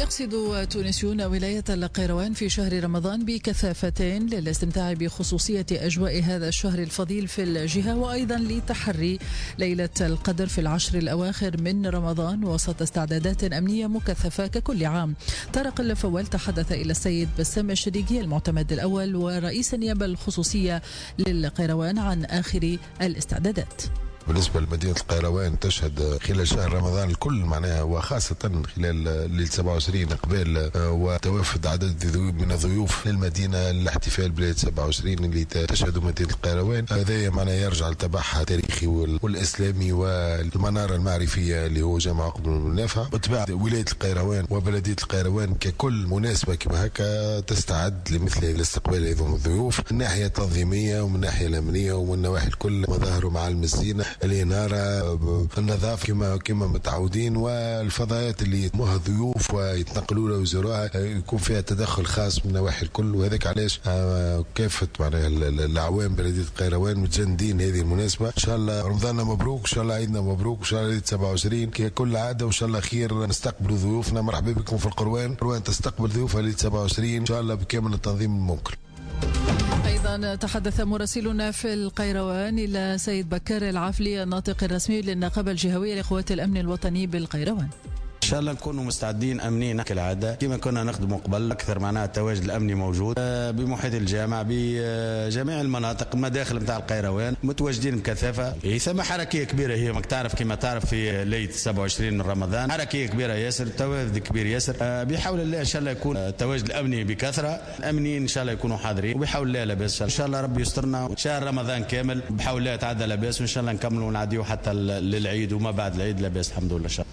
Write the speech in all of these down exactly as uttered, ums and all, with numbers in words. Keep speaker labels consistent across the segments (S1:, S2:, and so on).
S1: يقصد تونسيون ولاية القيروان في شهر رمضان بكثافة للاستمتاع بخصوصية أجواء هذا الشهر الفضيل في الجهة، وأيضا لتحري ليلة القدر في العشر الأواخر من رمضان وسط استعدادات أمنية مكثفة ككل عام. طارق اللفوال تحدث إلى السيد بسام الشريقي المعتمد الأول ورئيس النيابة الخصوصية للقيروان عن آخر الاستعدادات.
S2: بالنسبة لمدينة القيروان تشهد خلال شهر رمضان الكل معناها، وخاصة خلال ليلة سبعة وعشرين قبل وتوافد عدد من الضيوف للمدينة للاحتفال بليلة سبعة وعشرين اللي تشهد مدينة القيروان. هذا معناها يرجع لتبعها التاريخي والإسلامي والمنارة المعرفية اللي هو جامع عقبة بن نافع. وتبع ولاية القيروان وبلدية القيروان ككل مناسبة كما هكا تستعد لمثل الاستقبال هذول الضيوف من الناحية التنظيمية ومن الناحية الأمنية ومن النواحي الكل، مظاهر ومعالم الزينة، الإنارة، النظافة كما كما متعودين، والفضايات اللي يتموها الضيوف ويتنقلوا له ويزوروها يكون فيها تدخل خاص من النواحي الكل. وهذاك علاش كافة معناها الأعوام بلدية القيروان متجندين هذه المناسبة. إن شاء الله رمضاننا مبروك، إن شاء الله عيدنا مبروك، إن شاء الله ليلة سبعة وعشرين ككل عادة، وإن شاء الله خير نستقبلوا ضيوفنا. مرحبا بكم في القروان. القروان تستقبل ضيوفها ليلة سبعة وعشرين إن شاء الله بكامل التنظيم الممكن.
S1: أيضا تحدث مراسلنا في القيروان إلى سيد بكار العافلي الناطق الرسمي للنقابة الجهوية لقوات الأمن الوطني بالقيروان.
S3: إن شاء الله نكونوا مستعدين أمنين كالعادة كما كنا نخدموا قبل. أكثر معناها التواجد الأمني موجود بمحيط الجامع بجميع المناطق المداخل نتاع القيروان متواجدين بكثافة. هي ثم حركية كبيرة، هي ما تعرف كما تعرف في ليلة سبعة وعشرين من رمضان حركية كبيرة ياسر، تواجد كبير ياسر. بحول الله إن شاء الله يكون التواجد الأمني بكثرة، الأمنيين إن شاء الله يكونوا حاضرين، وبحول الله لاباس إن شاء الله ربي يسترنا شهر رمضان كامل بحول الله تعدى لاباس، وإن شاء الله نكملوا ونعديوا حتى للعيد وما بعد العيد لاباس الحمد لله. شاء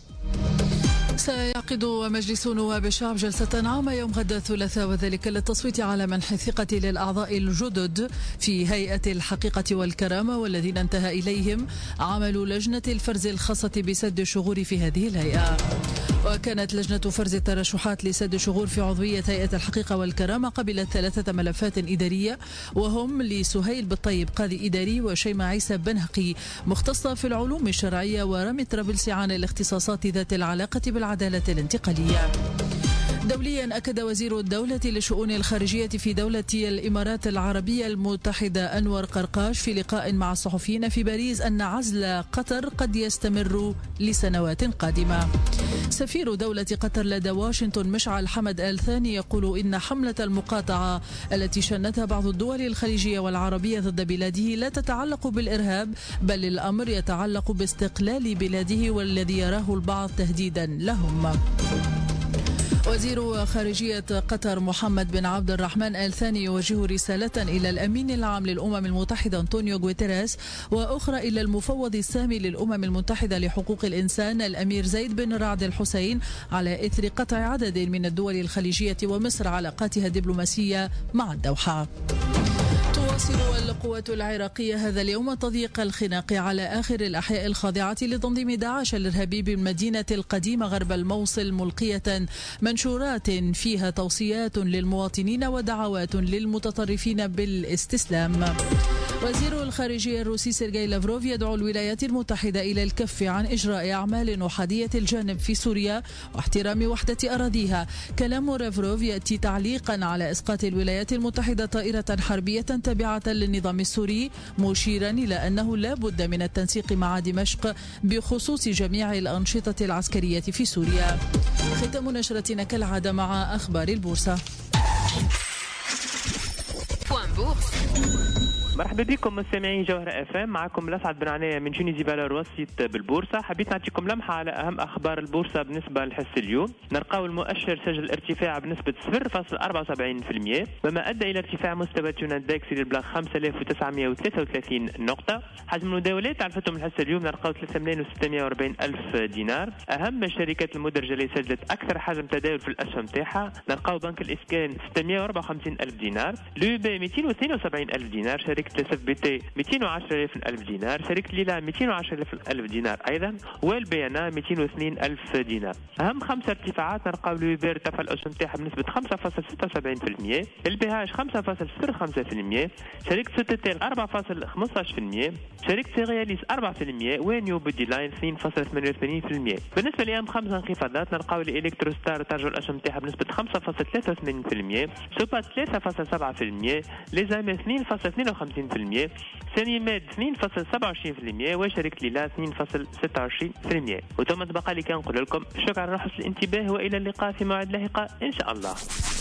S1: سيعقد مجلس نواب الشعب جلسة عامة يوم غد الثلاثاء، وذلك للتصويت على منح الثقة للأعضاء الجدد في هيئة الحقيقة والكرامة والذين انتهى إليهم عمل لجنة الفرز الخاصة بسد الشغور في هذه الهيئة. وكانت لجنة فرز الترشحات لسد شغور في عضوية هيئة الحقيقة والكرامة قبلت ثلاثة ملفات إدارية، وهم لسهيل بالطيب قاضي إداري، وشيماء عيسى بنهقي مختصة في العلوم الشرعية، ورامي طرابلسي عن الاختصاصات ذات العلاقة بالعدالة الانتقالية. دوليا أكد وزير الدولة للشؤون الخارجية في دولة الإمارات العربية المتحدة أنور قرقاش في لقاء مع الصحفيين في باريس أن عزل قطر قد يستمر لسنوات قادمة. سفير دولة قطر لدى واشنطن مشعل حمد آل ثاني يقول إن حملة المقاطعة التي شنتها بعض الدول الخليجية والعربية ضد بلاده لا تتعلق بالإرهاب، بل الأمر يتعلق باستقلال بلاده والذي يراه البعض تهديدا لهم. وزير خارجية قطر محمد بن عبد الرحمن آل ثاني يوجه رسالة إلى الأمين العام للأمم المتحدة أنطونيو غوتيريس، وأخرى إلى المفوض السامي للأمم المتحدة لحقوق الإنسان الأمير زيد بن رعد الحسين على إثر قطع عدد من الدول الخليجية ومصر علاقاتها الدبلوماسية مع الدوحة. تواصل القوات العراقية هذا اليوم تضييق الخناق على آخر الأحياء الخاضعة لتنظيم داعش الإرهابي بالمدينة القديمة غرب الموصل، ملقية منشورات فيها توصيات للمواطنين ودعوات للمتطرفين بالاستسلام. وزير الخارجية الروسي سيرجي لافروف يدعو الولايات المتحدة إلى الكف عن إجراء أعمال أحادية الجانب في سوريا واحترام وحدة أراضيها. كلام لافروف يأتي تعليقا على إسقاط الولايات المتحدة طائرة حربية تابعة للنظام السوري، مشيرا إلى أنه لا بد من التنسيق مع دمشق بخصوص جميع الأنشطة العسكرية في سوريا. ختام نشرتنا كالعادة مع أخبار البورصة.
S4: مرحبا بكم مستمعين جوهرة اف ام، معكم الاسعد بن عناية من جوني زبالة الوسيط بالبورصة. حبيت نعطيكم لمحة على اهم اخبار البورصة بالنسبة لحس اليوم. نلقاو المؤشر سجل ارتفاع بنسبة صفر فاصلة أربعة وسبعين بالمئة، وما ادى الى ارتفاع مستوى تشينادكس للبلاغ خمسة آلاف وتسعمئة وثلاثة وثلاثين نقطة. حجم المداولات عرفتهم الحس اليوم نلقاو ثلاثة ملايين وستمئة وأربعين الف دينار. اهم الشركات المدرجة اللي سجلت اكثر حجم تداول في الاسهم تاعها نلقاو بنك الاسكان ستمئة وأربعة وخمسين الف دينار، لوبي مئتين واثنين وسبعين الف دينار، شركة شركة الاس اف بي تي مئتين وعشرة آلاف ألف دينار، شركة ليلا مئتين وعشرة آلاف ألف دينار أيضا، والبي ان مئتين واثنين ألف دينار. أهم خمسة ارتفاعات نلقاو الويبير ارتفع الأسهم تاعها بنسبة خمسة فاصلة ستة وسبعين بالمئة، البيهاج خمسة فاصلة صفر خمسة بالمئة، شركة سوتيتيل أربعة فاصلة خمسة عشر بالمئة، شركة سيرياليس أربعة بالمئة، ونيو بودي لاين اثنين فاصلة ثمانية وثمانين بالمئة. بالنسبة لأهم خمسة انخفاضات نلقاو الإلكتروستار ترجع الأسهم تاعها بنسبة خمسة فاصلة ثلاثة وثمانين بالمئة، سوبا ثلاثة فاصلة سبعة بالمئة، ليزامي اثنين فاصلة اثنين وخمسين بالمئة، سينيميد اثنين فاصلة سبعة وعشرين بالمئة، وشركة ليلا اثنين فاصلة ستة وعشرين بالمئة. وثم تبقى لي كنقول لكم شكرا على حسن الانتباه، وإلى اللقاء في موعد لاحق إن شاء الله.